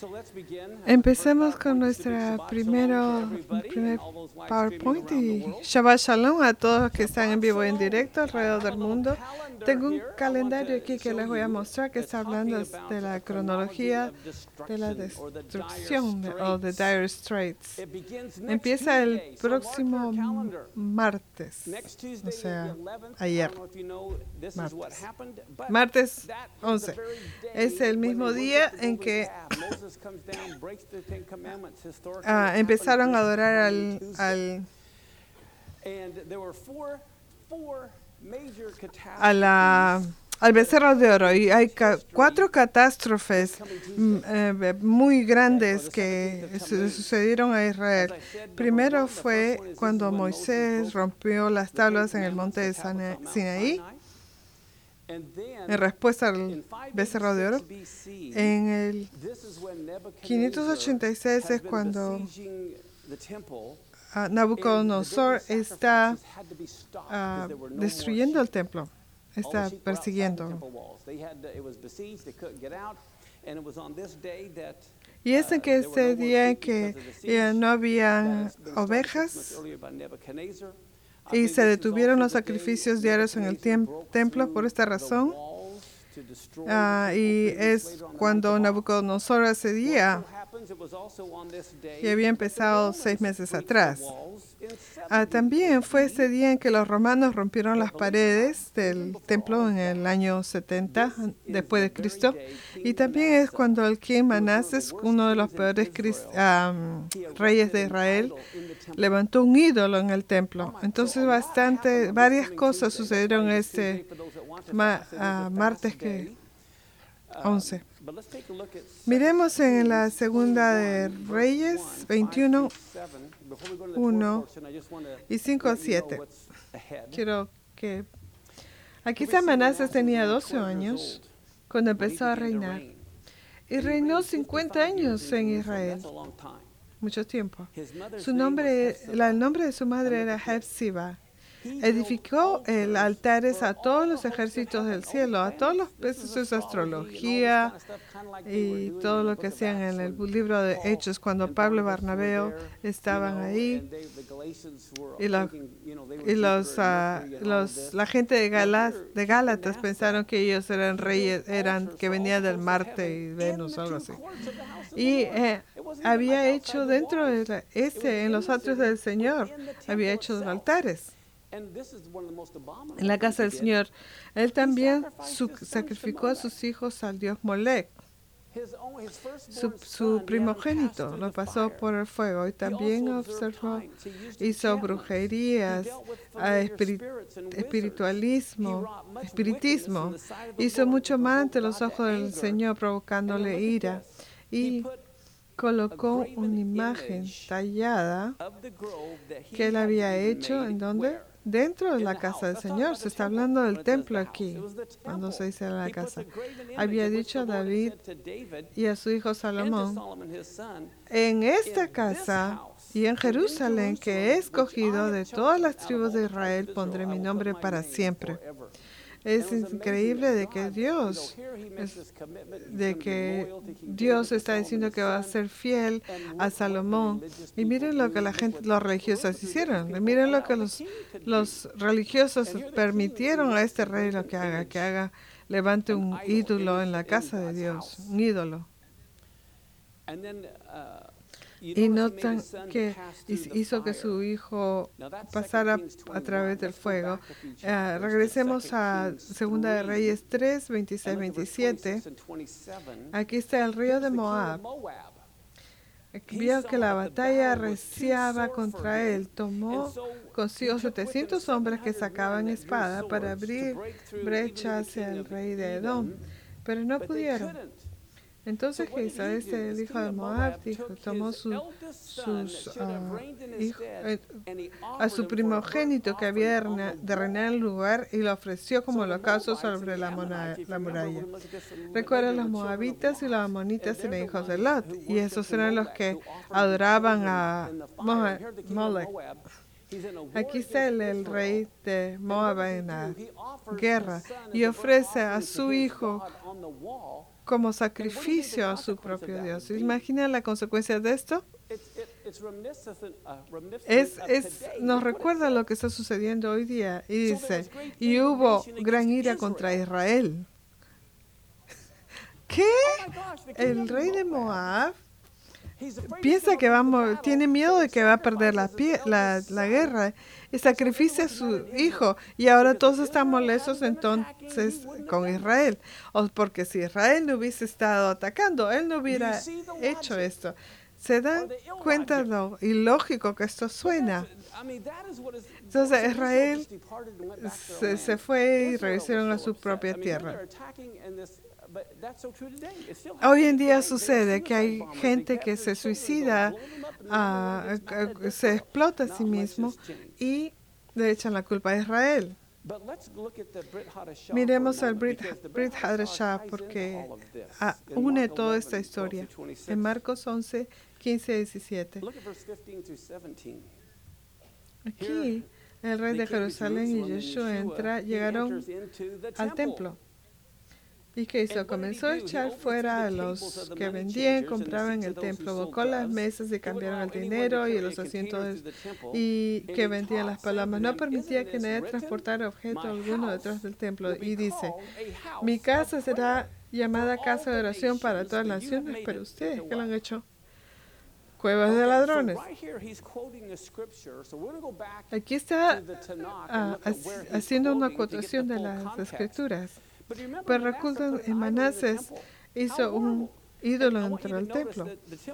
Empecemos con nuestra primer PowerPoint y Shabbat Shalom a todos los que están en vivo y en directo alrededor del mundo. Tengo un calendario aquí que les voy a mostrar que está hablando de la cronología de la destrucción o de Dire Straits. Empieza el próximo martes, o sea, ayer, martes 11. Es el mismo día en que empezaron a adorar al becerro de oro, y hay 4 catástrofes muy grandes que sucedieron a Israel. Primero fue cuando Moisés rompió las tablas en el monte de Sinaí en respuesta al becerro de oro. En el 586 es cuando Nabucodonosor está destruyendo el templo, está persiguiendo. Y es en que ese día en que no había ovejas y se detuvieron los sacrificios diarios en el templo por esta razón. Y es cuando Nabucodonosor ese día, y había empezado 6 meses atrás. También fue ese día en que los romanos rompieron las paredes del templo en el año 70 después de Cristo. Y también es cuando el king Manases, uno de los peores reyes de Israel, levantó un ídolo en el templo. Entonces varias cosas sucedieron ese martes 11. Miremos en la segunda de Reyes 21, 1 y 5 a 7. Quiero que... Aquí Manases tenía 12 años cuando empezó a reinar. Y reinó 50 años en Israel. Mucho tiempo. El nombre de su madre era Hepzibah. Edificó altares a todos los ejércitos del cielo, a todos los peces de astrología y todo lo que hacían en el libro de Hechos cuando Pablo y Bernabé estaban ahí. Y la gente de Gálatas pensaron que ellos eran reyes, que venían del Marte y Venus, algo así. Y había hecho dentro de en los atrios del Señor, había hecho los altares. En la casa del Señor, él también sacrificó a sus hijos al dios Molec. Su primogénito lo pasó por el fuego y también hizo brujerías, espiritismo, hizo mucho mal ante los ojos del Señor, provocándole ira, y colocó una imagen tallada que él había hecho, ¿en dónde? Dentro de la casa del Señor. Se está hablando del templo aquí, cuando se dice la casa. Había dicho a David y a su hijo Salomón: en esta casa y en Jerusalén que he escogido de todas las tribus de Israel pondré mi nombre para siempre. Es increíble de que Dios está diciendo que va a ser fiel a Salomón. Y miren lo que los religiosos hicieron. Miren lo que los religiosos permitieron a este rey lo que haga, levante un ídolo en la casa de Dios, un ídolo. Y notan que hizo que su hijo pasara a través del fuego. Regresemos a 2 de Reyes 3, 26, 27. Aquí está el río de Moab. Vio que la batalla arreciaba contra él. Tomó consigo 700 hombres que sacaban espada para abrir brecha hacia el rey de Edom, pero no pudieron. Entonces, ¿qué hizo? El hijo de Moab tomó a su primogénito que había de reinar en el lugar y lo ofreció como holocausto sobre la muralla. Recuerda, los moabitas y los amonitas eran hijos de Lot, y esos eran los que adoraban a Molec. Aquí está el rey de Moab en la guerra y ofrece a su hijo como sacrificio a su propio Dios. ¿Imagina la consecuencia de esto? Nos recuerda lo que está sucediendo hoy día. Y dice, y hubo gran ira contra Israel. ¿Qué? El rey de Moab piensa que tiene miedo de que va a perder la guerra y sacrifica a su hijo. Y ahora todos están molestos entonces con Israel. Porque si Israel no hubiese estado atacando, él no hubiera hecho esto. ¿Se dan cuenta lo ilógico que esto suena? Entonces Israel se fue y regresaron a su propia tierra. Hoy en día sucede que hay gente que se suicida, se explota a sí mismo y le echan la culpa a Israel. Miremos al Brit Hadashah porque une toda esta historia. En Marcos 11, 15 y 17. Aquí el rey de Jerusalén y Yeshua llegaron al templo. ¿Y qué hizo? Comenzó a echar fuera a los que vendían y compraban en el templo. Volcó las mesas y cambiaron el dinero y los asientos y que vendían las palomas. No permitía que nadie transportara objeto alguno detrás del templo. Y dice, mi casa será llamada casa de oración para todas las naciones, pero ustedes, ¿qué lo han hecho? Cuevas de ladrones. Aquí está haciendo una acotación de las escrituras. Pero recuerden, Manases hizo un ídolo dentro del templo.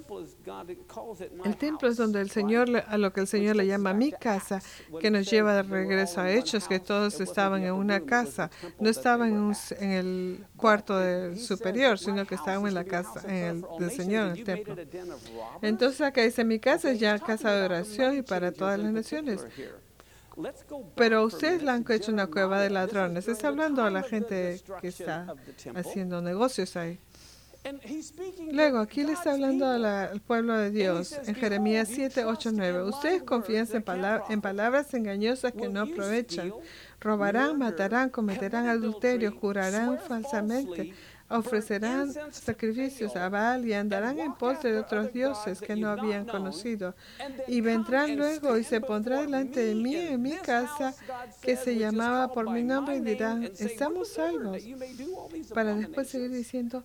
El templo es donde a lo que el Señor le llama mi casa, que nos lleva de regreso a Hechos, que todos estaban en una casa. No estaban en el cuarto superior, sino que estaban en la casa del Señor, en el templo. Entonces acá dice, mi casa es ya casa de oración y para todas las naciones. Pero ustedes la han hecho una cueva de ladrones. Está hablando a la gente que está haciendo negocios ahí. Luego, aquí le está hablando al pueblo de Dios en Jeremías 7, 8, 9. Ustedes confían en palabras engañosas que no aprovechan. Robarán, matarán, cometerán adulterio, jurarán falsamente, ofrecerán sacrificios a Baal y andarán en pos de otros dioses que no habían conocido. Y vendrán luego y se pondrá delante de mí en mi casa que se llamaba por mi nombre y dirán, estamos salvos. Para después seguir diciendo,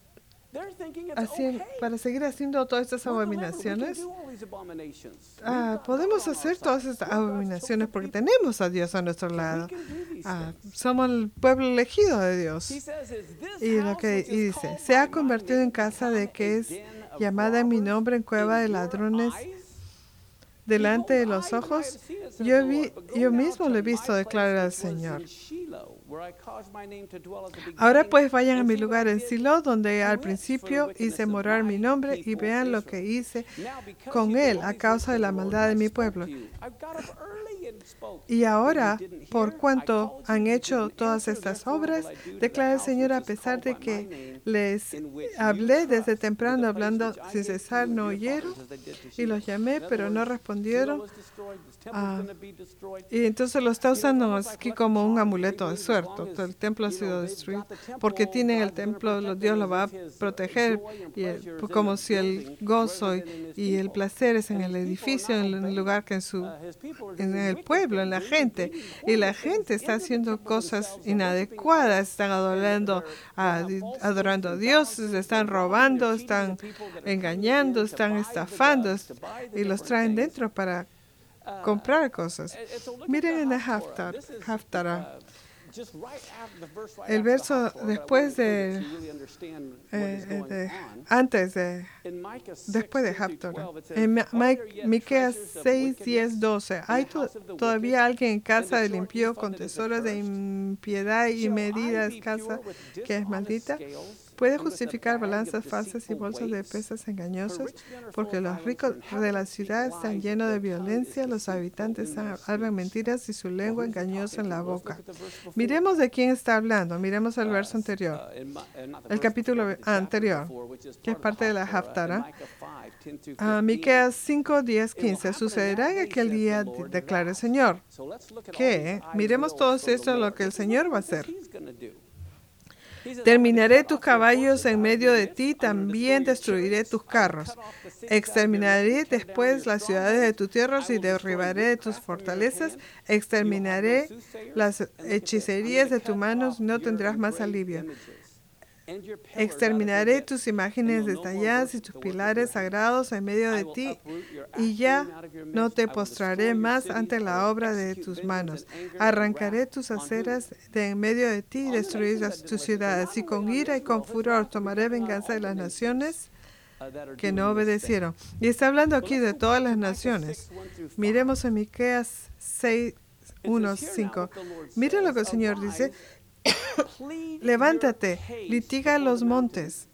para seguir haciendo todas estas abominaciones. Podemos hacer todas estas abominaciones porque tenemos a Dios a nuestro lado. Somos el pueblo elegido de Dios. Y dice, se ha convertido en casa de que es llamada en mi nombre en cueva de ladrones delante de los ojos. Yo mismo lo he visto, declara el Señor. Ahora pues vayan a mi lugar en Silo, donde al principio hice morar mi nombre, y vean lo que hice con él a causa de la maldad de mi pueblo. Y ahora, por cuanto han hecho todas estas obras, declara el Señor, a pesar de que les hablé desde temprano, hablando sin cesar, no oyeron, y los llamé, pero no respondieron. Y entonces lo está usando aquí como un amuleto de suerte. El templo ha sido destruido porque tienen el templo, Dios lo va a proteger, como si el gozo y el placer es en el edificio, en el lugar que en el pueblo, en la gente. Y la gente está haciendo cosas inadecuadas, están adorando a dioses, están robando, están engañando, están estafando y los traen dentro para comprar cosas. Miren en el Haftarah. El verso después después de Haftarah. En Miqueas 6, 10, 12. ¿Hay todavía alguien en casa del impío con tesoros de impiedad y medidas casa que es maldita? Puede justificar balanzas falsas y bolsas de pesas engañosas, porque los ricos de la ciudad están llenos de violencia, los habitantes hablan mentiras y su lengua engañosa en la boca. Miremos de quién está hablando, miremos el verso anterior, el capítulo anterior, que es parte de la Haftarah. Miqueas 5, 10, 15. Sucederá en aquel día, declara el Señor, que miremos todo esto, lo que el Señor va a hacer. Terminaré tus caballos en medio de ti, también destruiré tus carros. Exterminaré después las ciudades de tus tierras y derribaré tus fortalezas. Exterminaré las hechicerías de tus manos, no tendrás más alivio. Exterminaré tus imágenes detalladas y tus pilares sagrados en medio de ti, y ya no te postraré más ante la obra de tus manos. Arrancaré tus aceras de en medio de ti y destruiré tus ciudades. Y con ira y con furor tomaré venganza de las naciones que no obedecieron. Y está hablando aquí de todas las naciones. Miremos en Miqueas 6, 1, 5. Miren lo que el Señor dice. Levántate, litiga los montes,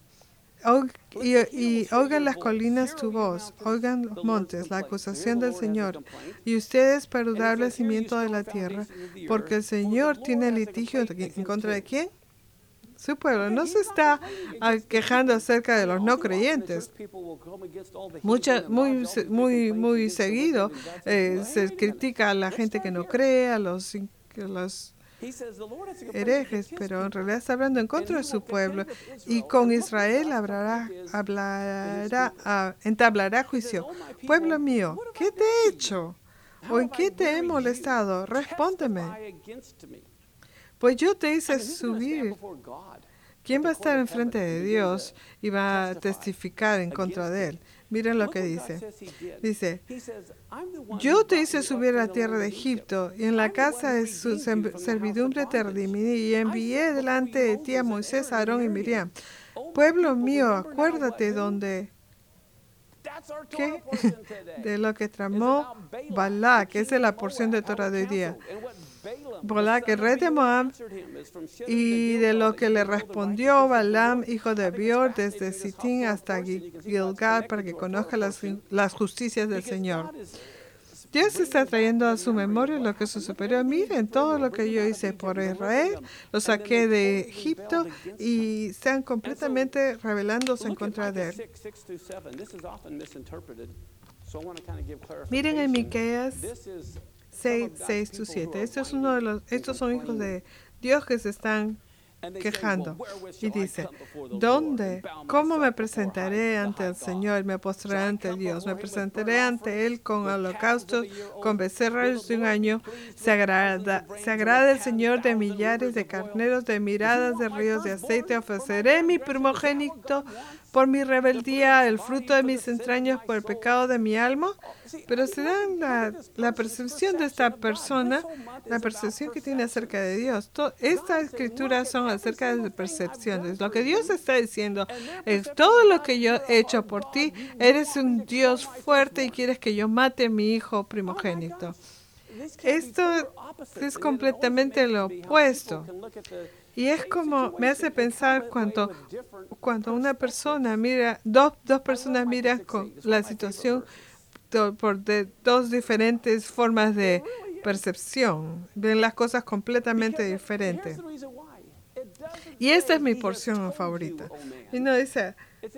y oigan las colinas tu voz, oigan los montes, la acusación del Señor, y ustedes perdurar el cimiento de la tierra, porque el Señor tiene litigio en contra de ¿quién? Su pueblo. No se está quejando acerca de los no creyentes. Muy seguido se critica a la gente que no cree, a los herejes, pero en realidad está hablando en contra de su pueblo, y con Israel entablará juicio. Pueblo mío, ¿qué te he hecho? ¿O en qué te he molestado? Respóndeme. Pues yo te hice subir. ¿Quién va a estar enfrente de Dios y va a testificar en contra de él? Miren lo que dice. Dice, yo te hice subir a la tierra de Egipto, y en la casa de su servidumbre te redimí, y envié delante de ti a Moisés, a Aarón y Miriam. Pueblo mío, acuérdate de lo que tramó Balac, que esa es la porción de Torah de hoy día. Balac, el rey de Moab, y de lo que le respondió Balaam, hijo de Beor, desde Sitín hasta Gilgal, para que conozca las justicias del Señor. Dios está trayendo a su memoria lo que sucedió. Miren todo lo que yo hice por Israel, lo saqué de Egipto, y están completamente rebelándose en contra de él. Miren en Miqueas 6:6-7. Estos son hijos de Dios que se están quejando. Y dice, ¿dónde? ¿Cómo me presentaré ante el Señor? Me postraré ante Dios. Me presentaré ante Él con holocaustos, con becerros de un año. Se agrada el Señor de millares de carneros, de miradas de ríos de aceite. Ofreceré mi primogénito por mi rebeldía, el fruto de mis entrañas por el pecado de mi alma. Pero se dan la percepción de esta persona, la percepción que tiene acerca de Dios. Estas escrituras son acerca de percepciones. Lo que Dios está diciendo es, todo lo que yo he hecho por ti, eres un Dios fuerte y quieres que yo mate a mi hijo primogénito. Esto es completamente lo opuesto. Y es como, me hace pensar cuando una persona mira, dos personas miran con la situación por dos diferentes formas de percepción, ven las cosas completamente diferentes. Y esta es mi porción favorita. Y no dice,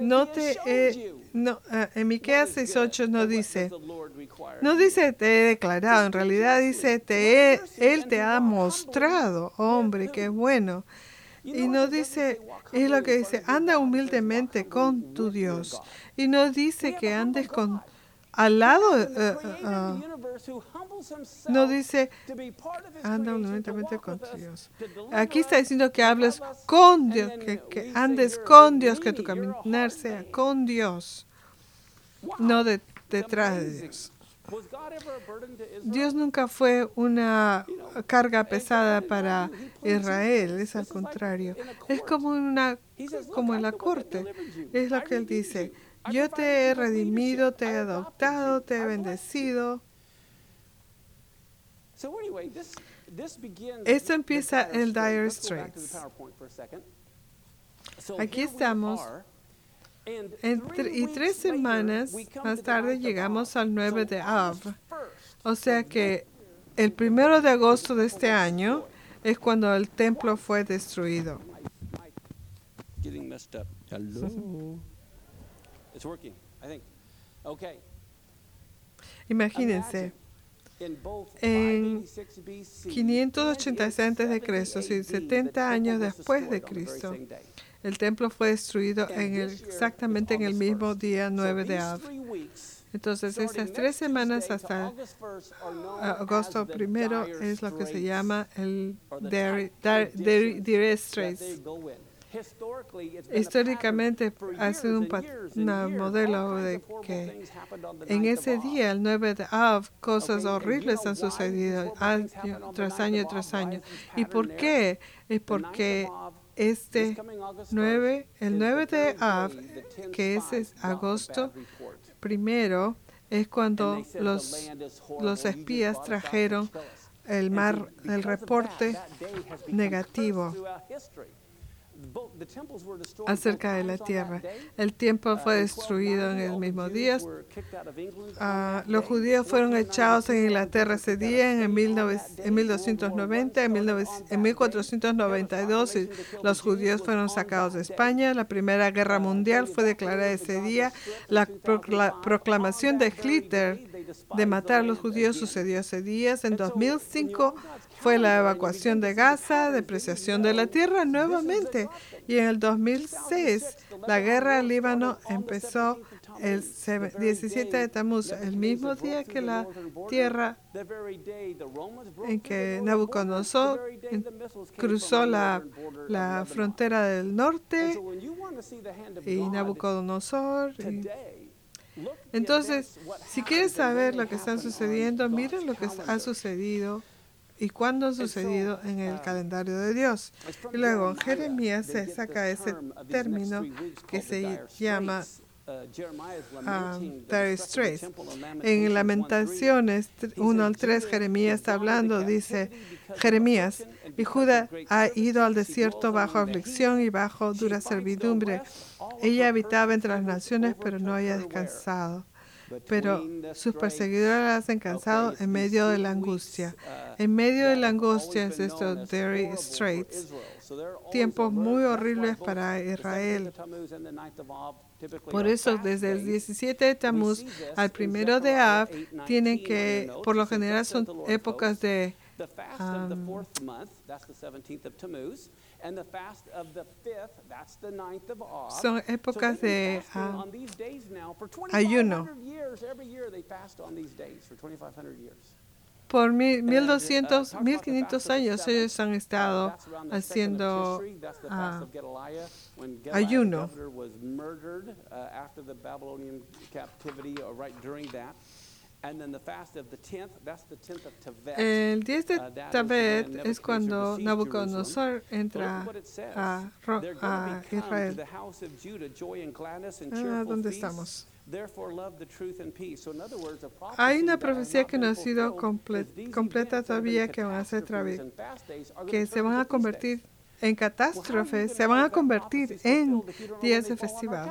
en Miqueas 6:8 no dice te he declarado, en realidad dice Él te ha mostrado, hombre, qué bueno. Y no dice, es lo que dice, anda humildemente con tu Dios. Y no dice que andes al lado, no dice, anda humildemente con tu Dios. Aquí está diciendo que hables con Dios, que andes con Dios, que tu caminar sea con Dios, no detrás de Dios. Dios nunca fue una carga pesada para Israel, es al contrario. Es como en la corte, es lo que Él dice. Yo te he redimido, te he adoptado, te he bendecido. Esto empieza el Dire Straits. Aquí estamos. Y 3 semanas más tarde llegamos al 9 de Av. O sea que el 1 de agosto de este año es cuando el templo fue destruido. Imagínense, En 586 a.C. y 70 años después de Cristo, el templo fue destruido exactamente en el mismo día 9 de Av. Entonces, estas 3 semanas hasta agosto 1 es lo que se llama el Dire Straits. Históricamente ha sido un modelo de que en ese día, el 9 de Av, cosas horribles han sucedido año tras año tras año. ¿Y por qué? Es porque el 9 de Av, que es agosto 1, es cuando los espías trajeron el reporte negativo acerca de la tierra. El templo fue destruido en el mismo día. Los judíos fueron echados en Inglaterra ese día en 1290, en 1492 los judíos fueron sacados de España. La Primera Guerra Mundial fue declarada ese día. La proclamación de Hitler de matar a los judíos sucedió ese día. En 2005 fue la evacuación de Gaza, depreciación de la tierra nuevamente. Y en el 2006, la guerra del Líbano empezó el 17 de Tamuz, el mismo día que la tierra en que Nabucodonosor cruzó la frontera del norte y Nabucodonosor. Entonces, si quieres saber lo que está sucediendo, mira lo que ha sucedido y cuándo ha sucedido en el calendario de Dios. Y luego en Jeremías se saca ese término que se llama Dire Straits. En Lamentaciones 1 al 3, Jeremías está hablando, dice Jeremías, y Judá ha ido al desierto bajo aflicción y bajo dura servidumbre. Ella habitaba entre las naciones, pero no había descansado. Pero sus perseguidores la hacen cansado en medio de la angustia. En medio de la angustia es esto, Dire Straits. Tiempos muy horribles para Israel. Por eso, desde el 17 de Tamuz al 1 de Av, tienen que, por lo general, son épocas de son épocas de ayuno. Por 1500 años ellos han estado haciendo ayuno. El 10 de Tevet es cuando Nabucodonosor entra a Israel. ¿Dónde estamos? Hay una profecía que no ha sido completa todavía, que van a ser que se van a convertir en catástrofes, se van a convertir en días de festival.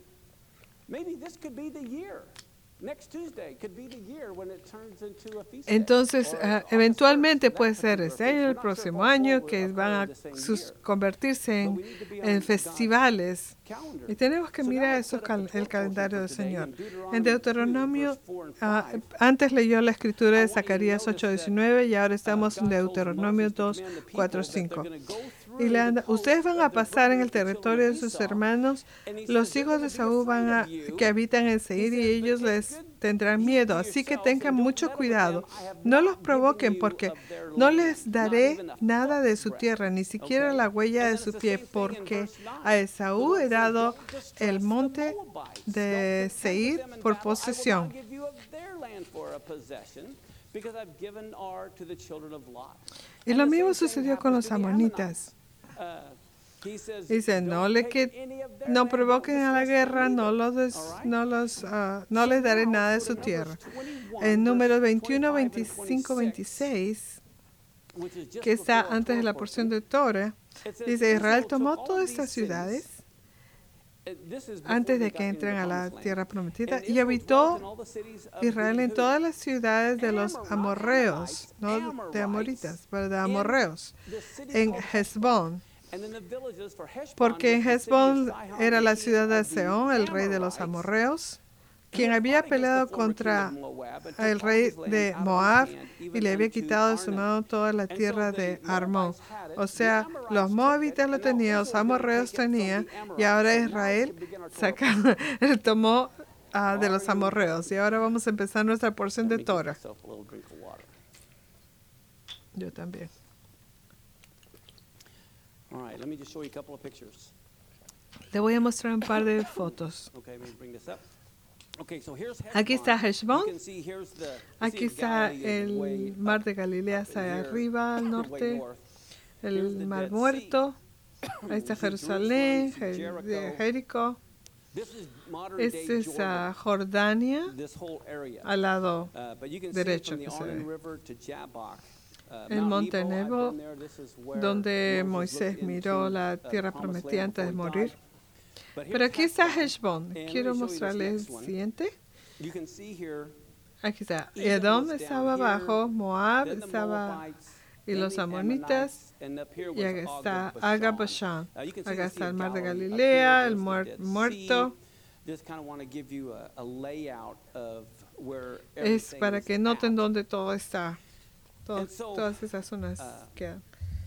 Entonces, eventualmente puede ser este año, el próximo año, que van a convertirse en festivales. Y tenemos que mirar el calendario del Señor. En Deuteronomio, antes leyó la escritura de Zacarías 8:19 y ahora estamos en Deuteronomio 2:4-5. Y ustedes van a pasar en el territorio de sus hermanos. Los hijos de Saúl que habitan en Seir, y ellos les tendrán miedo. Así que tengan mucho cuidado. No los provoquen, porque no les daré nada de su tierra, ni siquiera la huella de su pie, porque a Esaú he dado el monte de Seir por posesión. Y lo mismo sucedió con los amonitas. Dice, no provoquen a la guerra, no les daré nada de su tierra. En Números 21, 25, 26, que está antes de la porción de Torah, dice, Israel tomó todas estas ciudades antes de que entren a la tierra prometida, y habitó Israel en todas las ciudades de los amorreos, no de amoritas, pero de amorreos, en Hezbón. Porque en Hezbón era la ciudad de Sehón, el rey de los amorreos, quien había peleado contra el rey de Moab y le había quitado de su mano toda la tierra de Armón. O sea, los moabitas lo tenían, los amorreos tenían, y ahora Israel tomó de los amorreos. Y ahora vamos a empezar nuestra porción de Torah. Yo también. Le voy a mostrar un par de fotos. Aquí está Heshbon. Aquí está el mar de Galilea hacia arriba, al norte. El mar muerto. Ahí está Jerusalén, Jericó. Este es Jordania, al lado derecho que se ve. El monte Nebo, donde Moisés miró la tierra prometida antes de morir. Pero aquí está Heshbon. Quiero mostrarles el siguiente. Aquí está. Edom estaba abajo, Moab estaba, y los amonitas, y aquí está Agabashán. Acá está el mar de Galilea, el muerto. Es para que noten dónde todo está. Todas esas zonas quedan.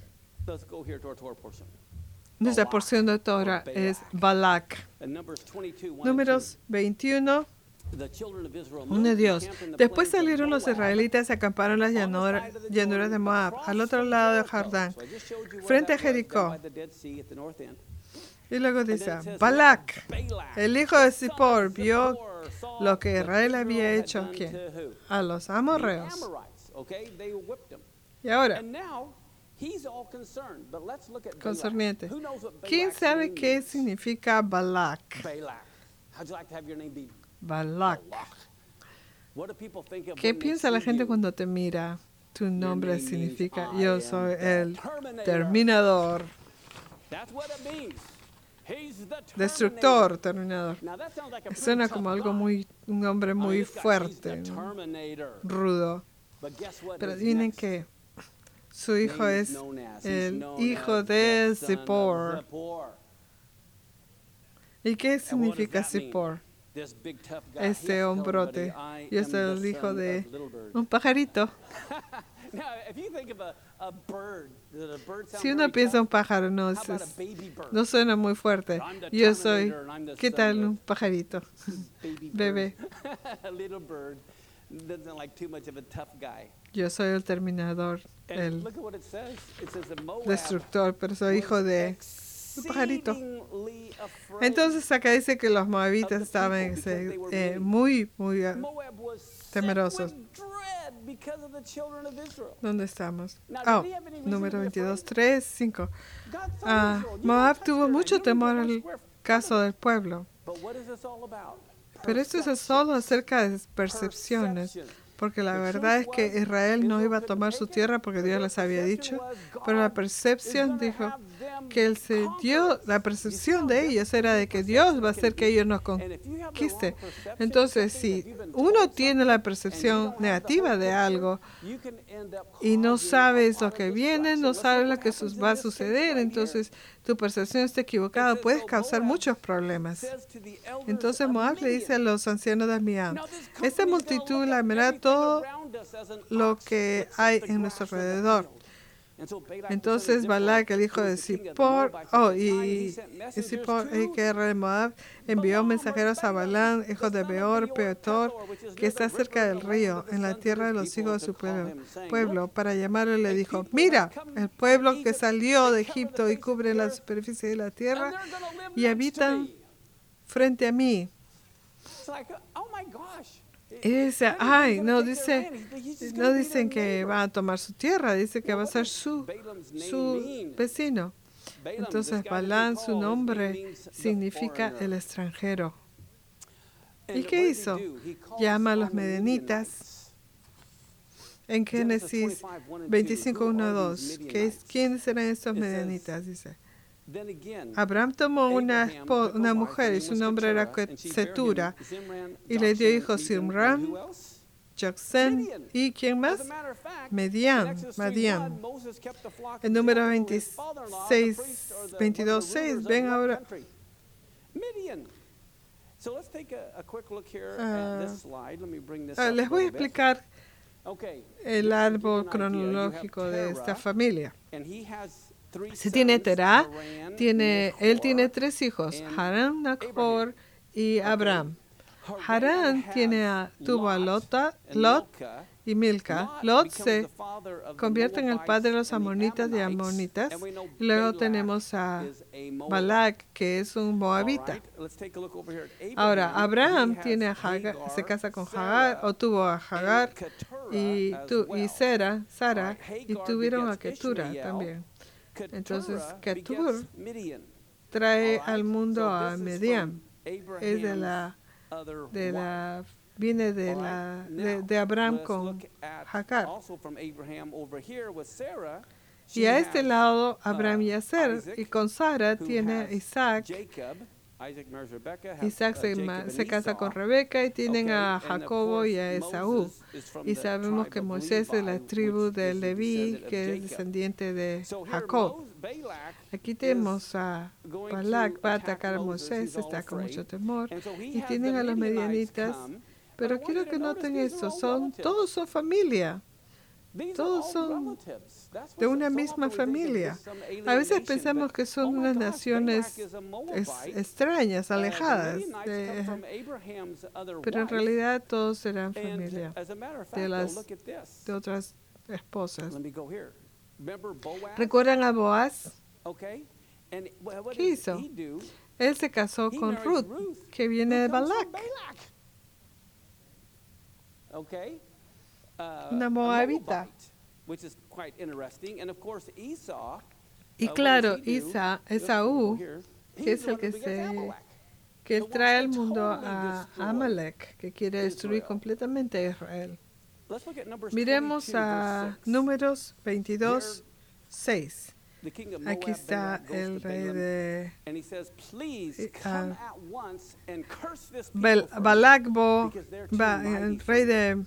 Nuestra porción de Torah es Balak. Números 21. Uno Dios. Después salieron los israelitas y acamparon las llanuras de Moab, al otro lado de Jordán, frente a Jericó. Y luego dice, Balak, el hijo de Zippor, vio lo que Israel había hecho ¿a quién? A los amorreos. Y ahora, concerniente. ¿Quién sabe qué significa Balak? Balak. ¿Qué piensa la gente cuando te mira? Tu nombre significa yo soy el terminador. Destructor, terminador. Suena como algo un hombre muy fuerte, ¿no? Rudo. Pero adivinen que su hijo es el hijo de Zippor. ¿Y qué significa Zippor? Este hombrote. Yo soy el hijo de un pajarito. Si uno piensa un pájaro, no suena muy fuerte. Yo soy, ¿qué tal un pajarito? Bebé. Yo soy el terminador, el destructor, pero soy hijo de un pajarito. Entonces acá dice que los moabitas estaban muy temerosos. ¿Dónde estamos? Número 22, 3, 5. Moab tuvo mucho temor al caso del pueblo. Pero esto es solo acerca de percepciones, porque la verdad es que Israel no iba a tomar su tierra porque Dios les había dicho, pero la percepción dijo que la percepción de ellos era de que Dios va a hacer que ellos nos conquisten. Entonces, si uno tiene la percepción negativa de algo y no sabes lo que viene, no sabes lo que va a suceder, entonces tu percepción está equivocada, puedes causar muchos problemas. Entonces Moab le dice a los ancianos de Midian, esta multitud lamerá todo lo que hay en nuestro alrededor. Entonces Balak, el hijo de Zippor, y Zippor, el que era de Moab, envió mensajeros a Balán, hijo de Beor, Peor, que está cerca del río, en la tierra de los hijos de su pueblo, para llamarle. Le dijo, mira, el pueblo que salió de Egipto y cubre la superficie de la tierra y habitan frente a mí. Y dice, no dicen que va a tomar su tierra, dice que va a ser su vecino. Entonces Balán, su nombre significa el extranjero. ¿Y qué hizo? Llama a los medianitas. En Génesis 25, 1, 2. ¿Quiénes serán estos medianitas? Dice. Abraham tomó una mujer y su nombre era Cetura y le dio hijos Zimran, Joksán y ¿quién más? Madián. En número 22, 6, ven ahora. Les voy a explicar el árbol cronológico de esta familia. Si tiene Terah, él tiene 3 hijos, Harán, Nachor y Abraham. Harán tuvo a Lot y Milca. Lot se convierte en el padre de los amonitas y amonitas. Luego tenemos a Balak, que es un moabita. Ahora, Abraham tiene a Hagar, se casa con Hagar, o tuvo a Hagar y Sara, y tuvieron a Ketura también. Entonces, Ketur trae al mundo a Medián. Es viene de Abraham con Hagar. Y a este lado, Abraham y Aser, y con Sara tiene a Isaac. Isaac se casa con Rebeca y tienen a Jacobo y a Esaú. Y sabemos que Moisés es de la tribu de Leví, que es descendiente de Jacob. Aquí tenemos a Balak, va a atacar a Moisés, está con mucho temor. Y tienen a los medianitas. Pero quiero que noten eso, todos son familia. Todos son de una misma familia. A veces pensamos que son unas naciones extrañas, alejadas, pero en realidad todos eran familia de otras esposas. ¿Recuerdan a Boaz? ¿Qué hizo? Él se casó con Ruth, que viene de Balak. Una moabita. Y claro, Esaú, que es el que él trae al mundo a Amalek, que quiere destruir completamente a Israel. Miremos a Números 22:6. Aquí está el rey de Balak, el rey de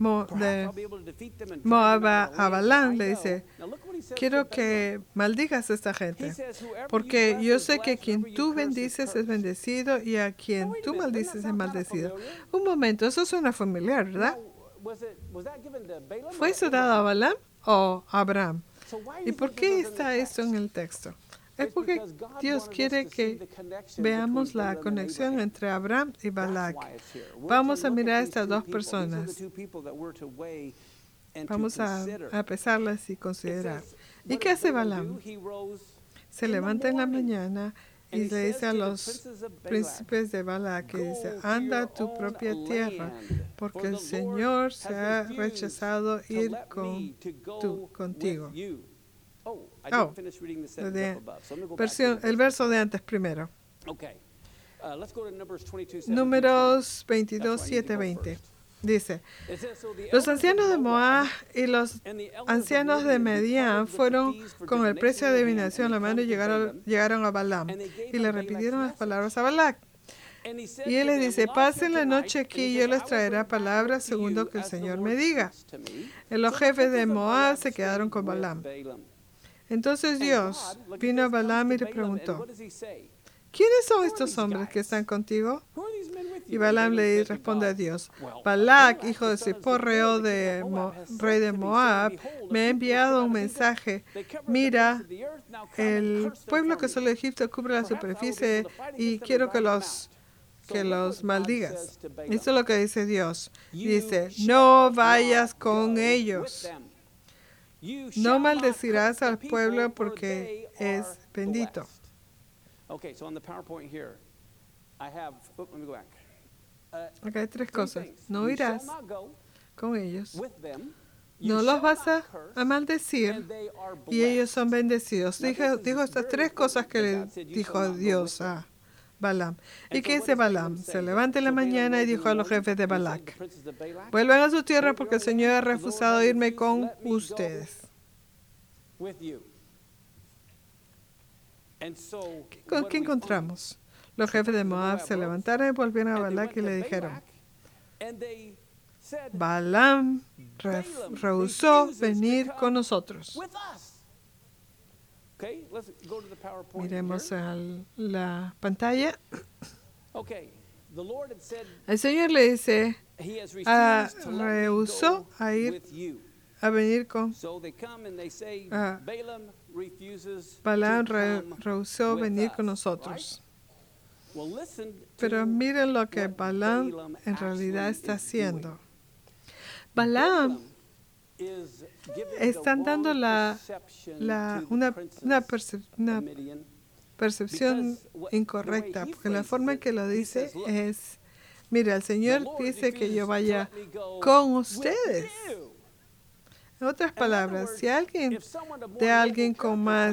Moab a Balaam le dice: quiero que maldigas a esta gente, porque yo sé que quien tú bendices es bendecido y a quien tú maldices es maldecido. Un momento, eso suena familiar, ¿verdad? ¿Fue eso dado a Balaam o a Abraham? ¿Y por qué está eso en el texto? Es porque Dios quiere que veamos la conexión entre Abraham y Balak. Vamos a mirar a estas dos personas. Vamos a pesarlas y considerar. ¿Y qué hace Balaam? Se levanta en la mañana y le dice a los príncipes de Balak, que dice: anda a tu propia tierra, porque el Señor se ha rechazado ir contigo. El verso de antes primero. Números 22, 7, 20. Dice: los ancianos de Moab y los ancianos de Medián fueron con el precio de adivinación en la mano y llegaron a Balaam y le repitieron las palabras a Balak. Y él les dice: pasen la noche aquí y yo les traeré palabras según lo que el Señor me diga. Y los jefes de Moab se quedaron con Balaam. Entonces Dios vino a Balaam y le preguntó: ¿quiénes son estos hombres que están contigo? Y Balaam le responde a Dios: Balak, hijo de Zippor, rey de Moab, me ha enviado un mensaje. Mira, el pueblo que solo Egipto cubre la superficie y quiero que los maldigas. Eso es lo que dice Dios. Dice: no vayas con ellos. No maldecirás al pueblo porque es bendito. Acá hay 3 cosas. No irás con ellos. No los vas a maldecir y ellos son bendecidos. Dijo estas 3 cosas que le dijo Dios a Balaam. ¿Y qué dice Balaam? Se levanta en la mañana y dijo a los jefes de Balak: vuelvan a su tierra porque el Señor ha refusado irme con ustedes. ¿Qué encontramos? Los jefes de Moab se levantaron y volvieron a Balak y le dijeron: Balaam rehusó venir con nosotros. Miremos a la pantalla. El Señor le dice, rehusó a ir a venir con Balaam rehusó venir con nosotros. Pero miren lo que Balaam en realidad está haciendo. Balaam están dando una percepción incorrecta, porque la forma en que lo dice es, mira, el Señor dice que yo vaya con ustedes. En otras palabras, si alguien con más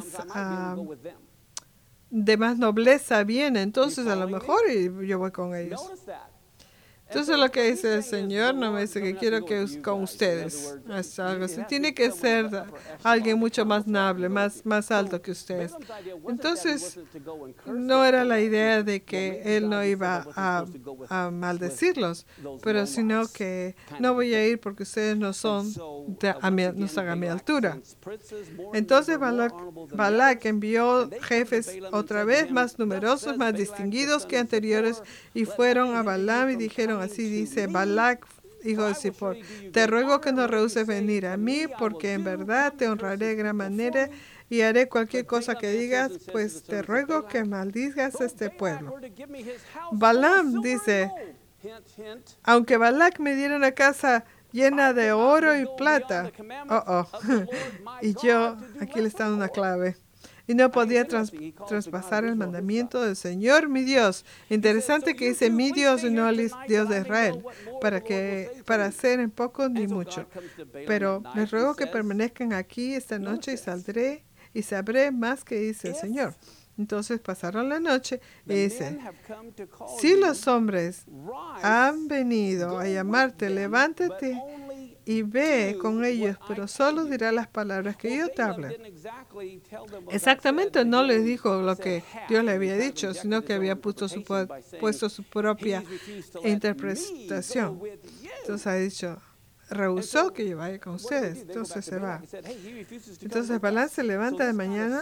de más nobleza viene, entonces a lo mejor yo voy con ellos. Entonces lo que dice el Señor no me dice que quiero que con ustedes. Es algo así. Tiene que ser alguien mucho más noble, más alto que ustedes. Entonces no era la idea de que él no iba a maldecirlos, pero sino que no voy a ir porque ustedes no son no están a mi altura. Entonces Balac envió jefes otra vez más numerosos, más distinguidos que anteriores, y fueron a Balaam y dijeron, así dice Balac, hijo de Zippor, te ruego que no rehuses venir a mí, porque en verdad te honraré de gran manera y haré cualquier cosa que digas, pues te ruego que maldigas este pueblo. Balaam dice, aunque Balac me diera una casa llena de oro y plata, y yo, aquí le está dando una clave, y no podía traspasar el mandamiento del Señor, mi Dios. Interesante que dice mi Dios y no el Dios de Israel, para hacer en poco ni mucho. Pero les ruego que permanezcan aquí esta noche y saldré y sabré más que dice el Señor. Entonces pasaron la noche y dice, si los hombres han venido a llamarte, levántate y ve con ellos, pero solo dirá las palabras que yo te hable. Exactamente no les dijo lo que Dios le había dicho, sino que había puesto su propia interpretación. Entonces ha dicho, rehusó que yo vaya con ustedes, entonces se va. Entonces Balaam se levanta de mañana.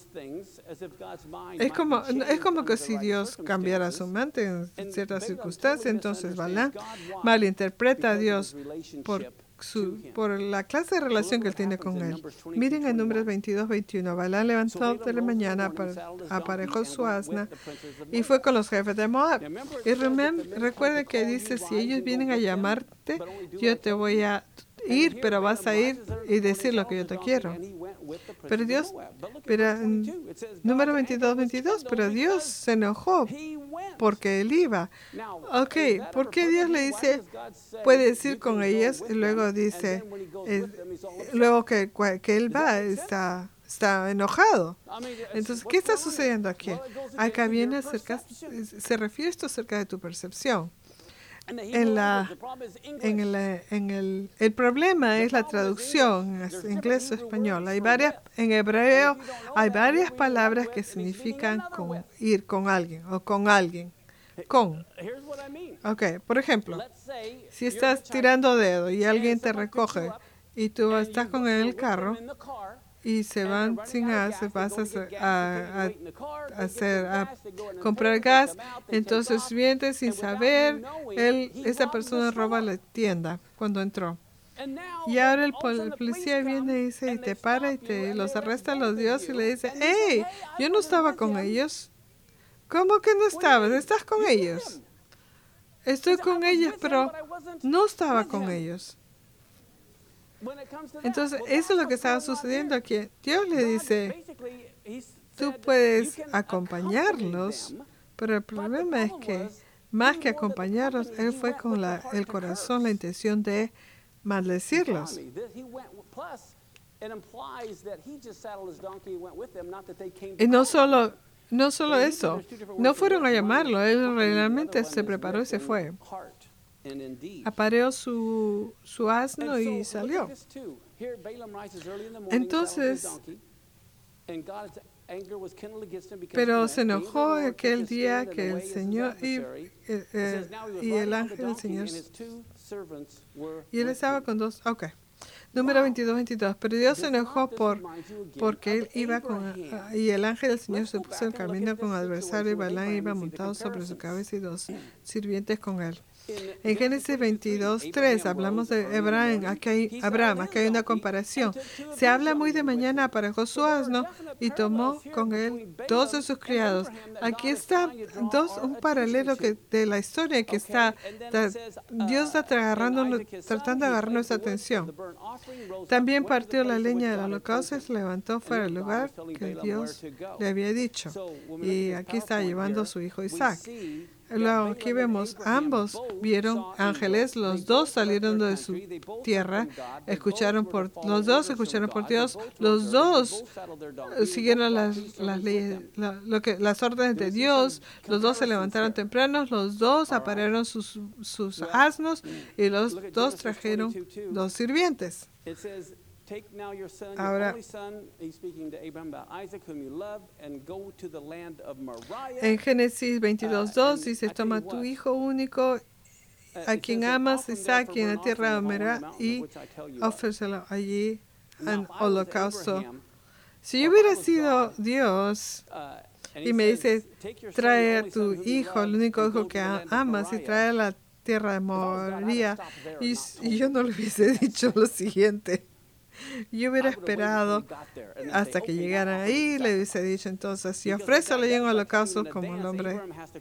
Es como que si Dios cambiara su mente en ciertas circunstancias, entonces Balaam malinterpreta a Dios por la clase de relación que él tiene con él. Miren en Números 22-21. Balaam levantó de la mañana, aparejó su asna y fue con los jefes de Moab. Y recuerde que dice, si ellos vienen a llamarte, yo te voy a ir, pero vas a ir y decir lo que yo te quiero. Pero número 22, pero Dios se enojó porque él iba. Ok, ¿por qué Dios le dice, puede decir con ellas, y luego dice, luego que él va, está enojado? Entonces, ¿qué está sucediendo aquí? Acá viene se refiere esto acerca de tu percepción. El problema es la traducción en inglés o español. En hebreo hay varias palabras que significan ir con alguien o con alguien. Ok, por ejemplo, si estás tirando dedo y alguien te recoge y tú estás con él en el carro y se van sin gas, vas a comprar gas, entonces viene sin saber, esa persona roba la tienda cuando entró. Y ahora el policía viene y dice, y te para y los arresta a los dioses y le dice, hey, yo no estaba con ellos. ¿Cómo que no estabas? ¿Estás con ellos? Estoy con ellos, pero no estaba con ellos. Entonces, eso es lo que estaba sucediendo aquí. Dios le dice, tú puedes acompañarlos, pero el problema es que más que acompañarlos, él fue con el corazón, la intención de maldecirlos. Y no solo eso, no fueron a llamarlo, él realmente se preparó y se fue. Apareó su asno y salió. Entonces, pero se enojó aquel día que el Señor y el ángel del Señor. Y él estaba con dos. Ok. Número 22. Pero Dios se enojó porque él iba y el ángel del Señor se puso en camino con el adversario y Balaam iba montado sobre su cabeza y 2 sirvientes con él. En Génesis 22:3 hablamos de Abraham. Aquí hay una comparación. Se habla muy de mañana aparejó su asno y tomó con él 2 de sus criados. Aquí está un paralelo de la historia que Dios está tratando de agarrar nuestra atención. También partió la leña del holocausto y se levantó fuera del lugar que Dios le había dicho. Y aquí está llevando a su hijo Isaac. Luego aquí vemos, ambos vieron ángeles, los dos salieron de su tierra, los dos escucharon por Dios, los dos siguieron las leyes, las órdenes de Dios, los dos se levantaron temprano, los dos aparearon sus asnos y los dos trajeron 2 sirvientes. Ahora, en Génesis 22:2 dice, toma tu hijo único, a quien amas, Isaac, en la tierra de Moriah, y ofrécelo allí en holocausto. Si yo hubiera sido Dios y me dice, trae a tu hijo, el único hijo que amas, y trae a la tierra de Moriah, y yo no le hubiese dicho lo siguiente. Yo hubiera esperado hasta que llegaran ahí y le hubiese dicho, entonces, si ofrécelo en holocausto como el hombre.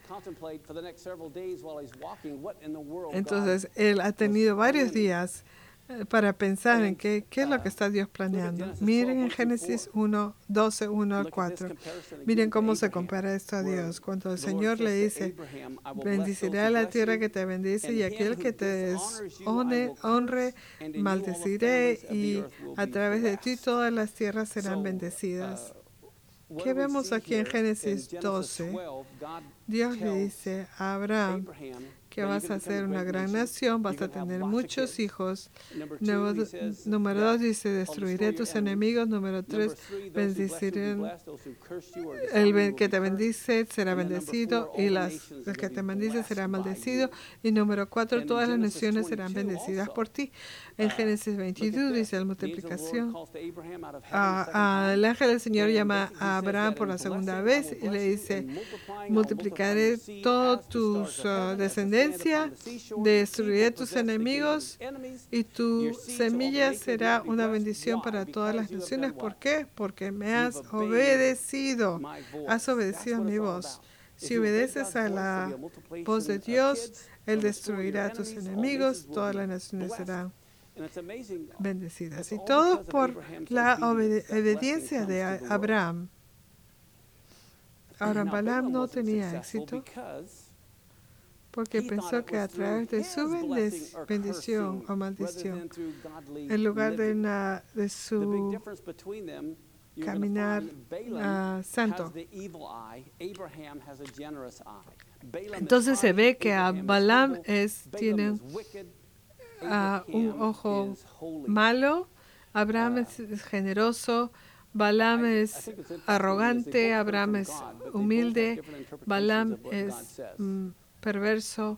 Entonces, él ha tenido varios días para pensar en qué es lo que está Dios planeando. Miren en Génesis 1:12-1-4. Miren cómo se compara esto a Dios. Cuando el Señor le dice, bendeciré a la tierra que te bendice y aquel que te honre, maldeciré y a través de ti todas las tierras serán bendecidas. ¿Qué vemos aquí en Génesis 12? Dios le dice a Abraham que vas a ser una gran nación, vas a tener muchos hijos. Número 2 dice, destruiré a tus enemigos. Número 3, bendeciré. El que te bendice será bendecido y el que te maldice será maldecido. Y número 4, todas las naciones serán bendecidas por ti. En Génesis 22 dice la multiplicación. El ángel del Señor llama a Abraham por la segunda vez y le dice, multiplicaré todos tus descendencia, destruiré tus enemigos y tu semilla será una bendición para todas las naciones. ¿Por qué? Porque me has obedecido a mi voz. Si obedeces a la voz de Dios, Él destruirá a tus enemigos, todas las naciones serán bendecidas. Y todo por la obediencia de Abraham. Ahora, Balaam no tenía éxito porque pensó que a través de su bendición o maldición, en lugar de su caminar santo. Entonces se ve que a Balaam tiene un ojo malo, Abraham es generoso, Balaam es arrogante, Abraham es humilde, Balaam es perverso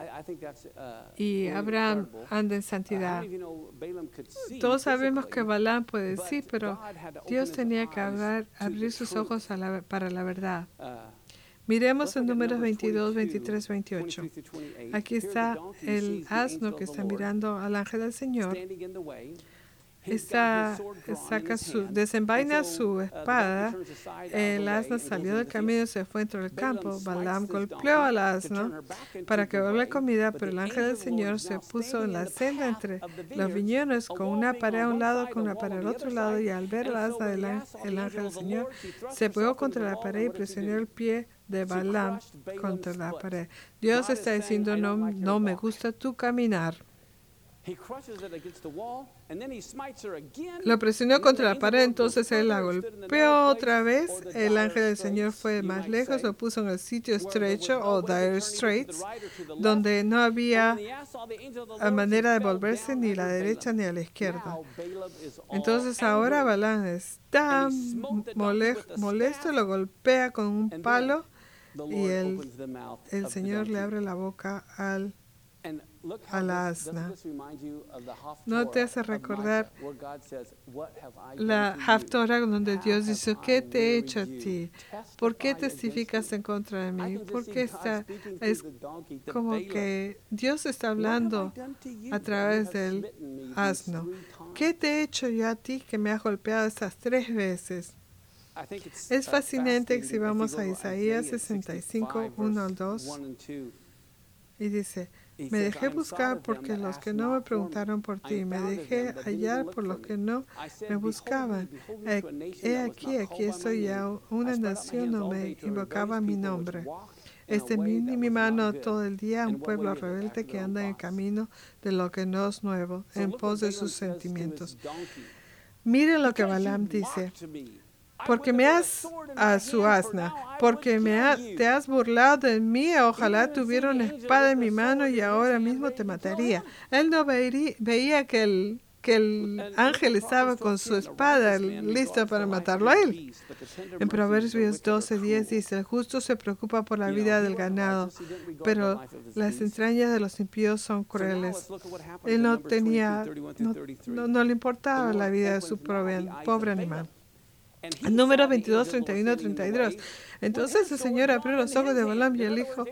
y Abraham anda en santidad. Todos sabemos que Balaam puede decir, pero Dios tenía que abrir sus ojos para la verdad. Miremos en Números 22, 23, 28. Aquí está el asno que está mirando al ángel del Señor. Desenvaina su espada, el asno salió del camino y se fue dentro del campo. Balaam golpeó al asno para que vuelva comida, pero el ángel del Señor se puso en la senda entre los viñedos con una pared a un lado, con una pared al otro lado, y al ver el asno el ángel del Señor se pegó contra la pared y presionó el pie de Balaam contra la pared. Dios está diciendo, no me gusta tu caminar. Lo presionó contra la pared, entonces él la golpeó otra vez. El ángel del Señor fue más lejos, lo puso en el sitio estrecho o dire straits, donde no había manera de volverse ni a la derecha ni a la izquierda. Entonces ahora Balaam está molesto, lo golpea con un palo y el Señor le abre la boca al a la asna. ¿No te hace recordar la Haftorah donde Dios dice, ¿qué te he hecho a ti? ¿Por qué testificas en contra de mí? Es como que Dios está hablando a través del asno. ¿Qué te he hecho yo a ti que me has golpeado estas 3 veces? Es fascinante que si vamos a Isaías 65, 1 al 2, y dice, me dejé buscar porque los que no me preguntaron por ti, me dejé hallar por los que no me buscaban. He aquí estoy ya, una nación no me invocaba mi nombre. Extendí mi mano todo el día a un pueblo rebelde que anda en el camino de lo que no es nuevo, en pos de sus sentimientos. Miren lo que Balaam dice. Porque me has a su asna, porque te has burlado de mí, ojalá tuviera una espada en mi mano y ahora mismo te mataría. Él no veía que el ángel estaba con su espada listo para matarlo a él. En Proverbios 12:10 dice, el justo se preocupa por la vida del ganado, pero las entrañas de los impíos son crueles. Él no le importaba la vida de su pobre animal. Número 22, 31, 32. Entonces el Señor abrió los ojos de Balaam y el hijo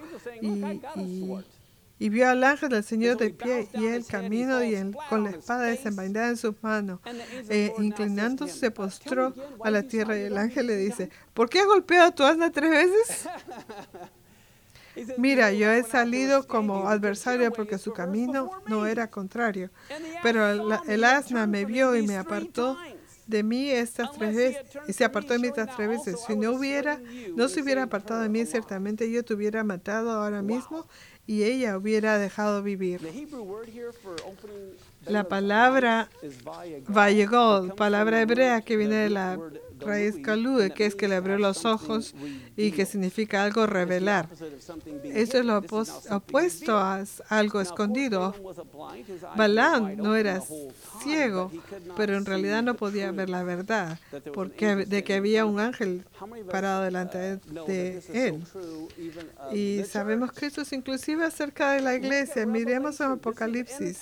y vio al ángel del Señor de pie y él camino y con la espada desenvainada en sus manos. Inclinándose se postró a la tierra y el ángel le dice, ¿por qué has golpeado tu asna 3 veces? Mira, yo he salido como adversario porque su camino no era contrario, pero el asna me vio y me apartó de mí estas 3 veces, y se apartó de mí estas 3 veces. Si no se hubiera apartado de mí, ciertamente yo te hubiera matado ahora mismo y ella hubiera dejado vivir. La palabra Vayegol, palabra hebrea que viene de la raíz kalue, que es que le abrió los ojos y que significa algo revelar. Eso es lo opuesto a algo escondido. Balaam no era ciego, pero en realidad no podía ver la verdad, de que había un ángel parado delante de él. Y sabemos que esto es inclusive acerca de la iglesia. Miremos en Apocalipsis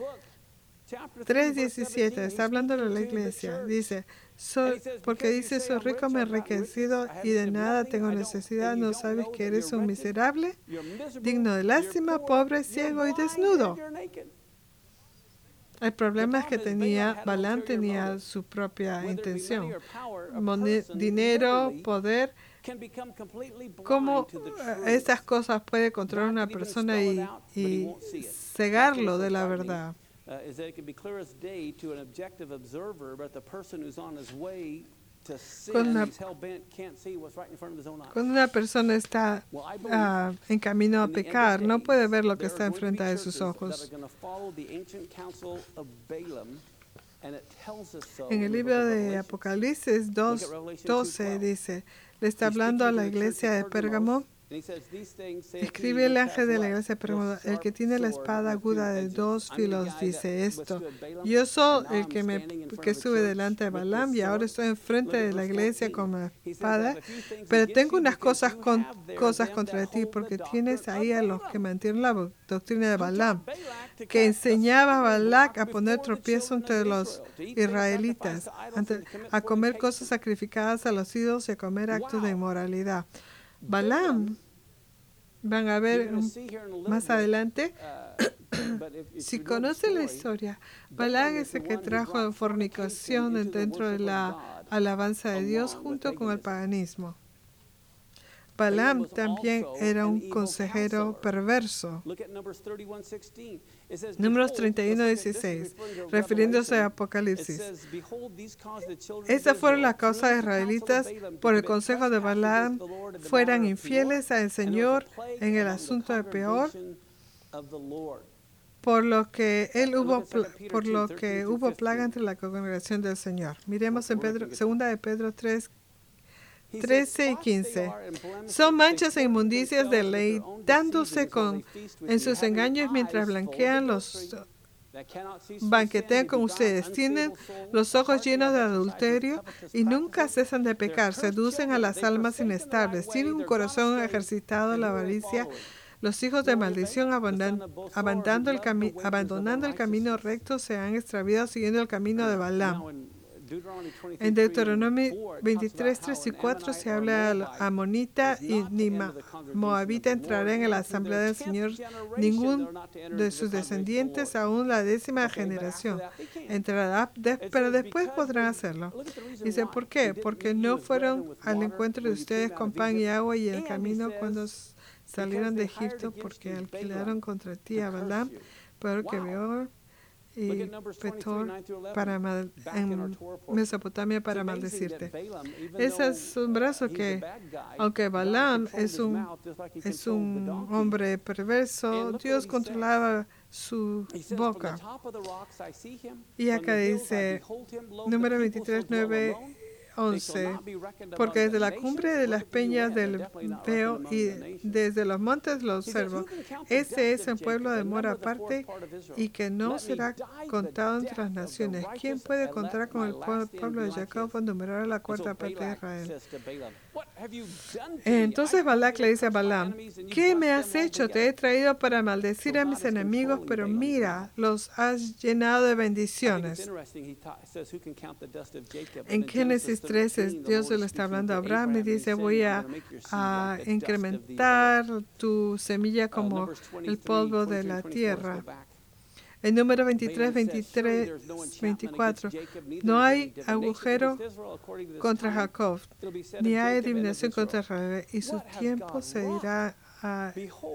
3:17, está hablando de la iglesia. Dice, porque dice, soy rico, me he enriquecido y de nada tengo necesidad. ¿No sabes que eres un miserable, digno de lástima, pobre, ciego y desnudo? El problema es que Balaam tenía su propia intención. Dinero, poder. ¿Cómo estas cosas puede controlar a una persona y cegarlo de la verdad? Cuando una persona está en camino a pecar, no puede ver lo que está enfrente de sus ojos. En el libro de Apocalipsis 2:12 dice, le está hablando a la iglesia de Pérgamo. Escribe el ángel de la iglesia de Pérgamo, el que tiene la espada aguda de 2 filos, dice esto. Yo soy el que sube delante de Balaam y ahora estoy enfrente de la iglesia con la espada, pero tengo unas cosas contra ti, porque tienes ahí a los que mantienen la doctrina de Balaam, que enseñaba a Balac a poner tropiezo entre los israelitas, a comer cosas sacrificadas a los ídolos y a comer actos de inmoralidad. Balaam, van a ver más adelante, si conocen la historia, Balaam es el que trajo fornicación dentro de la alabanza de Dios junto con el paganismo. Balaam también era un consejero perverso. Números 31:16, refiriéndose a Apocalipsis. Estas fueron las causas de israelitas por el consejo de Balaam, fueran infieles al Señor en el asunto de Peor, por lo que hubo plaga entre la congregación del Señor. Miremos en 2 de Pedro 13 y 15. Son manchas e inmundicias deleitándose en sus engaños mientras banquetean con ustedes. Tienen los ojos llenos de adulterio y nunca cesan de pecar. Seducen a las almas inestables. Tienen un corazón ejercitado en la avaricia. Los hijos de maldición abandonando el camino recto se han extraviado siguiendo el camino de Balaam. En Deuteronomio 23, 3 y 4 se habla de amonita y ni moabita entrará en la asamblea del Señor, ningún de sus descendientes, aún la 10ª generación entrará, pero después podrán hacerlo. Dice, ¿por qué? Porque no fueron al encuentro de ustedes con pan y agua y el camino cuando salieron de Egipto, porque alquilaron contra ti a Balaam, peor que Beor y Petor en Mesopotamia para maldecirte. Es asombroso que, aunque Balaam es un hombre perverso, Dios controlaba su boca. Y acá dice, número 23, 9, 11, porque desde la cumbre de las peñas del veo y desde los montes lo observo. Ese es un pueblo de mora aparte y que no será contado entre las naciones. ¿Quién puede contar con el pueblo de Jacob o numerar la cuarta parte de Israel? Entonces Balac le dice a Balaam, ¿qué me has hecho? Te he traído para maldecir a mis enemigos, pero mira, los has llenado de bendiciones. En Génesis 13, Dios se lo está hablando a Abraham y dice, voy a incrementar tu semilla como el polvo de la tierra. El número 23, 24. No hay agujero contra Jacob, ni hay adivinación contra Israel, y su tiempo se dirá a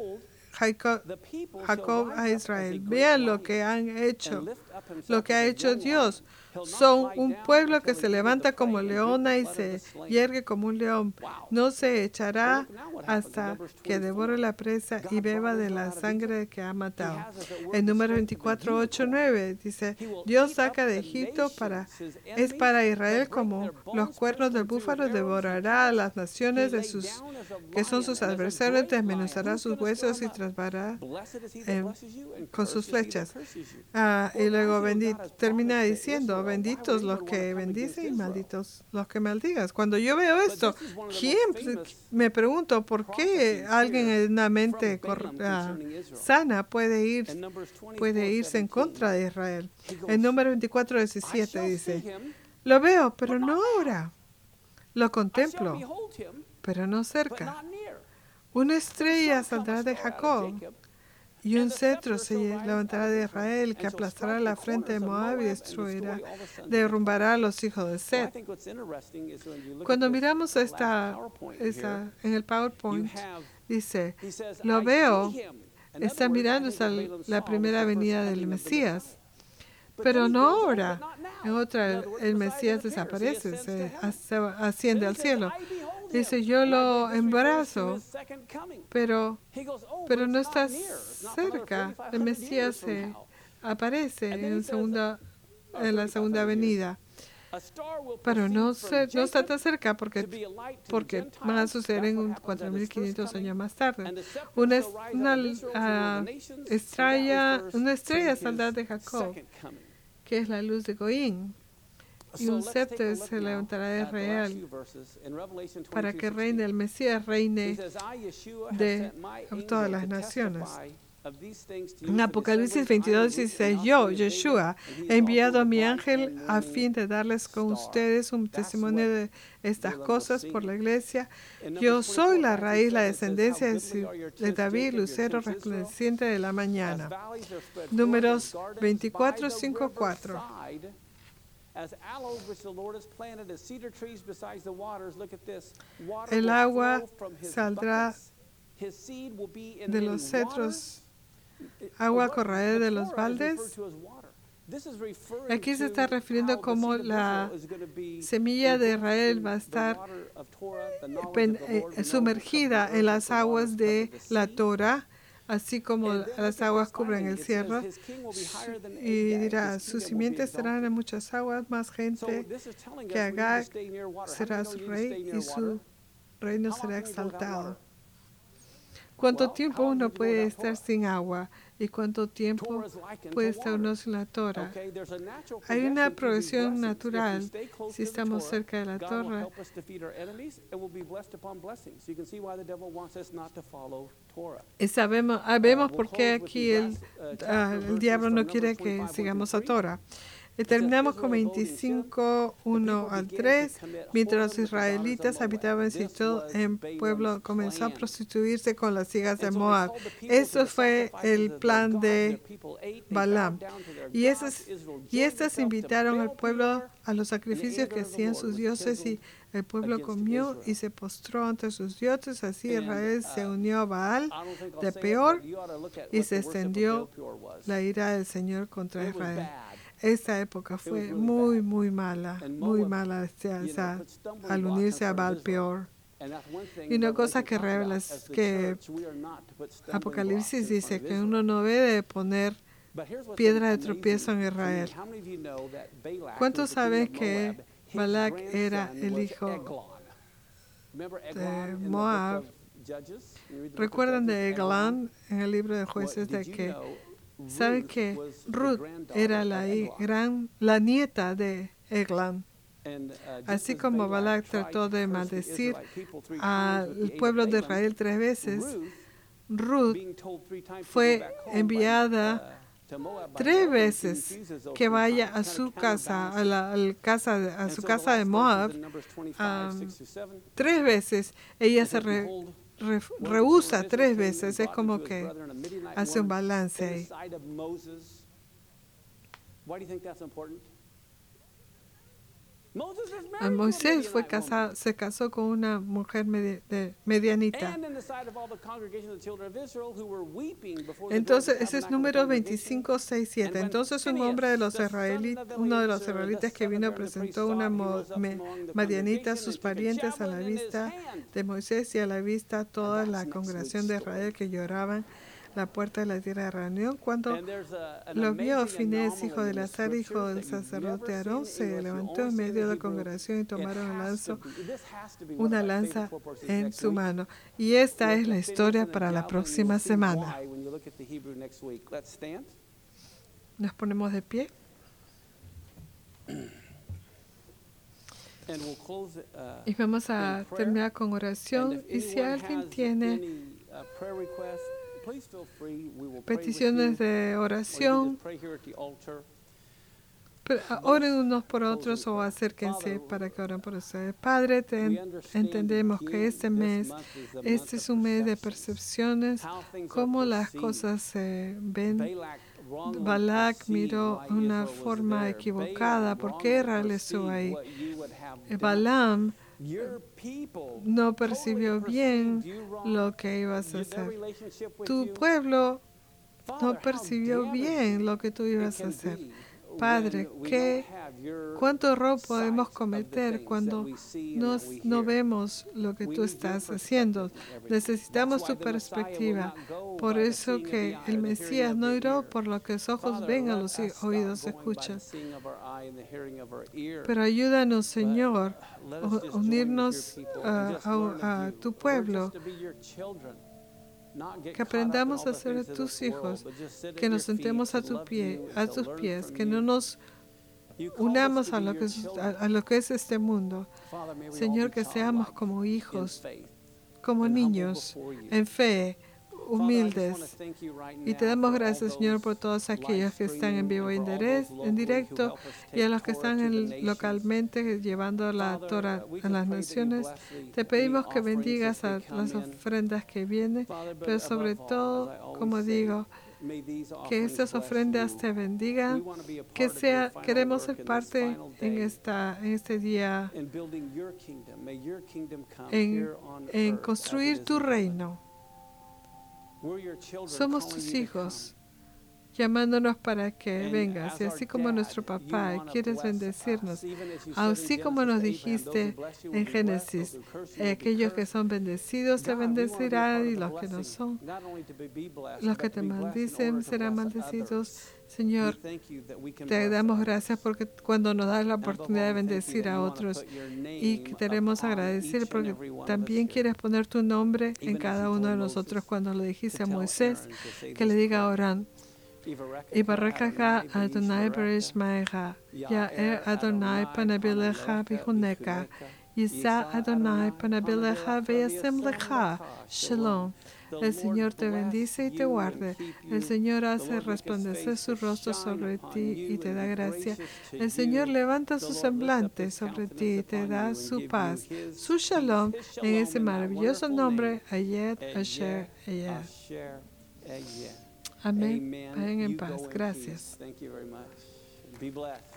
Jacob a Israel. Vean lo que han hecho, lo que ha hecho Dios. Son un pueblo que se levanta como leona y se yergue como un león. No se echará hasta que devore la presa y beba de la sangre que ha matado. El número 24, 8, 9 dice, Dios saca de Egipto es para Israel como los cuernos del búfalo, devorará a las naciones que son sus adversarios, desmenuzará sus huesos y trasbará con sus flechas. Y luego termina diciendo, benditos los que bendicen y malditos los que maldigas. Cuando yo veo esto, me pregunto por qué alguien en una mente sana puede irse en contra de Israel. El número 24, 17 dice, lo veo, pero no ahora. Lo contemplo, pero no cerca. Una estrella saldrá de Jacob y un cetro se levantará de Israel, que aplastará la frente de Moab y derrumbará a los hijos de Set. Cuando miramos en el PowerPoint, dice, lo veo, está mirando la primera venida del Mesías, pero no ahora. En otra, el Mesías desaparece, se asciende al cielo. Dice, yo lo embrazo, pero no está cerca. El Mesías se aparece en la segunda venida. Pero no está tan cerca porque van a suceder en 4.500 años más tarde. Una estrella saldrá de Jacob, que es la luz de Goín. Y un scepter se levantará de Israel para que reine el Mesías, reine de todas las naciones. En Apocalipsis 22, 16, yo, Yeshua, he enviado a mi ángel a fin de darles con ustedes un testimonio de estas cosas por la iglesia. Yo soy la raíz, la descendencia de David, lucero resplandeciente de la mañana. Números 24, 5, 4. El agua saldrá de los cetros, agua correrá de los baldes. Aquí se está refiriendo como la semilla de Israel va a estar sumergida en las aguas de la Torah, así como las aguas cubren el cielo. Y dirá, sus simientes serán en muchas aguas, más gente que Agag será su rey y su reino será exaltado. ¿Cuánto tiempo uno puede estar sin agua? ¿Y cuánto tiempo puede estar uno sin la Torah? Hay una progresión natural. Si estamos cerca de la Torah, y vemos por qué aquí el diablo no quiere que sigamos a Torah. Y terminamos con 25, 1 al 3. Mientras los israelitas habitaban en Sittim, el pueblo comenzó a prostituirse con las hijas de Moab. Eso fue el plan de Balaam. Y estas invitaron al pueblo a los sacrificios que hacían sus dioses, y el pueblo comió y se postró ante sus dioses. Así Israel se unió a Baal de Peor y se extendió la ira del Señor contra Israel. Esta época fue muy, muy mala al unirse a Baal Peor. Y una cosa que revela que Apocalipsis dice que uno no debe poner piedra de tropiezo en Israel. ¿Cuántos saben que Balac era el hijo de Moab? ¿Recuerdan de Eglán en el libro de Jueces de que saben que Ruth era la nieta de Eglán? Así como Balac trató de maldecir al pueblo de Israel 3 veces, Ruth fue enviada 3 veces que vaya a su casa, a su casa de Moab. 3 veces ella se rehúsa 3 veces. Es como que hace un balance ahí. Moisés se casó con una mujer medianita. Entonces, ese es número 25, 6, 7. Entonces, uno de los israelitas que vino presentó una medianita a sus parientes a la vista de Moisés y a la vista toda la congregación de Israel que lloraban la puerta de la tierra de reunión. Cuando lo vio Finés, hijo de Eleazar, hijo del sacerdote Aarón, se levantó en medio de la congregación y tomaron una lanza en su mano. Y esta es la historia para la próxima semana. Nos ponemos de pie. Y vamos a terminar con oración. Y si alguien tiene peticiones de oración, oren unos por otros o acérquense para que oren por ustedes. Padre, entendemos que este es un mes de percepciones, cómo las cosas se ven. Balac miró una forma equivocada. ¿Por qué Israel estuvo ahí? Balaam no percibió bien lo que ibas a hacer. Tu pueblo no percibió bien lo que tú ibas a hacer. Padre, ¿cuánto error podemos cometer cuando no vemos lo que tú estás haciendo? Necesitamos tu perspectiva. Por eso que el Mesías no irá por lo que los ojos ven, a los oídos escuchan. Pero ayúdanos, Señor, a unirnos a tu pueblo. Que aprendamos a ser tus hijos, que nos sentemos a tus pies, que no nos unamos a lo que es este mundo. Señor, que seamos como hijos, como niños, en fe, humildes. Y te damos gracias, Señor, por todos aquellos que están en vivo y en directo, y a los que están localmente llevando la Torah a las naciones. Te pedimos que bendigas a las ofrendas que vienen, pero sobre todo, como digo, que estas ofrendas te bendigan, queremos ser parte en este día, en construir tu reino. Somos tus hijos llamándonos para que vengas. Y así como nuestro papá, quieres bendecirnos, así como nos dijiste en Génesis, aquellos que son bendecidos te bendecirán y los que no son, los que te maldicen serán maldecidos. Señor, te damos gracias porque cuando nos das la oportunidad de bendecir a otros y que queremos agradecer porque también quieres poner tu nombre en cada uno de nosotros cuando le dijiste a Moisés que le diga a Orán. Ibarakaka Adonai Beresh Maecha, Yaer Adonai Panabilecha Bihuneka, Yisa Adonai Panabilecha Veyasem Lecha, Shalom. El Señor te bendice y te guarde. El Señor hace resplandecer su rostro sobre ti y te da gracia. El Señor levanta su semblante sobre ti y te da su paz, su shalom, en ese maravilloso nombre, Ayed, Asher, Ayed. Amén. Vayan en paz. Gracias.